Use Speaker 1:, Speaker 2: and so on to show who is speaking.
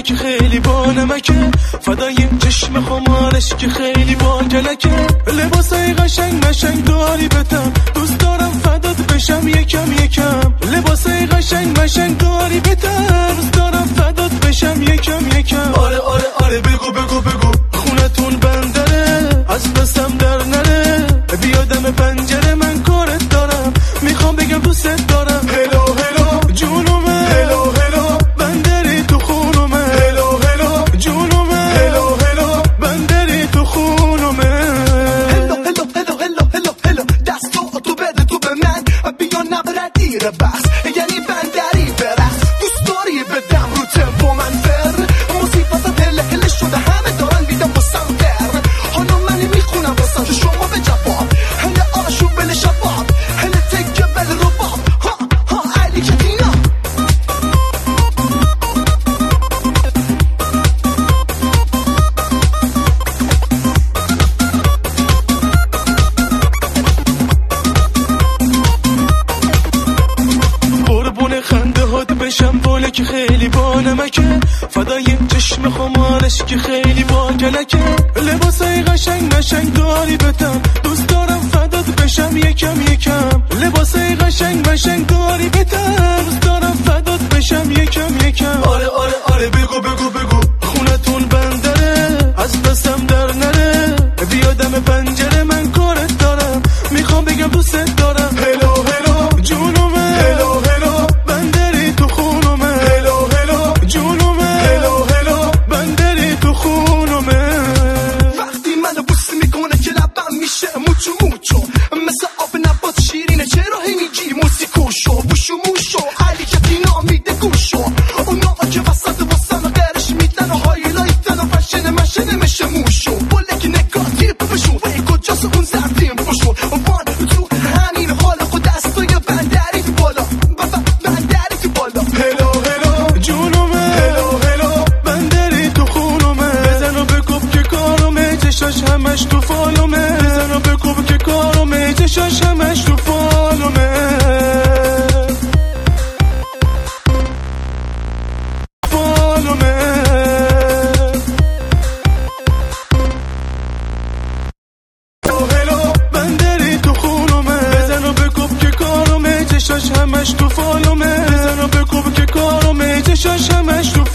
Speaker 1: که خیلی با نمکه، فدای چشم خمارش که خیلی با کلکه. لباسای قشنگ مشنگ داری بتم، دوست دارم فدات بشم یکم یکم. لباسای قشنگ مشنگ داری بتم، دوست دارم فدات بشم یکم یکم. آره آره آره بگو بگو بگو، خونتون بندره از دستم در نره. بیادم پنجره من کارت دارم، میخوام بگم دوست دارم. هلو هلو جونومه، هلو هلو بندری تو خونومه. هلو هلو جونومه، هلو هلو بندری تو خونومه.
Speaker 2: هلو هلو هلو هلو هلو هلو دستو تو بده تو به من، بیا نبره دیر بس یعنی بندری برس. دوست داری بدم رو تمپو من فر، موسیقی هله هله شده همه دارن میدم واسم در. حالا منی میخونم واسم شما به جواب، هله آشو بله شباب، هله تکه بله رباب. ها ها علی کتینا
Speaker 1: قربون خنده هات بشم باله که خیلی با نمکه، فدای چشم خمارش که خیلی با کلکه. لباسای قشنگ مشنگ داری بتم، دوست دارم فدات بشم یکم یکم. لباسای قشنگ مشنگ داری بتم، دوست دارم فدات بشم یکم یکم. آره آره آره بگو بگو بگو، خونتون بندره از دستم در نره. بیادم پنجره من کارت دارم، میخوام بگم دوست دارم. هلو هلو جونومه، هلو هلو بندری تو خونومه. هلو هلو جونومه، هلو هلو بندری تو خونومه.
Speaker 2: وقتی منو بوس میکنه که لبم میشه موچو موچو، مثل آب نبات شیرینه چرا هی میگی موسیقوشو. بوشو موشو علی کتینا میده گوشو، اونا که وسط واسم غیرش میدن و هایلایتن و فشن مشن میشه موشو. بلک نگاتی بشون وی کجاست اون زردیم بشون. وان تو همین حال خود دستای بندری تو بالا، بندری تو بالا.
Speaker 1: هلو هلو جونومه، هلو هلو بندری تو خونومه. بزن و بکوب که کارومه، چشاش همش تو فالومه. بزن و بکوب که کارومه، چشاش همش تو فالومه. فالومه هلو بندری تو خونومه. بزن و بکوب که کارومه، چشاش همش تو فالومه. بزن و بکوب که کارومه، چشاش همش تو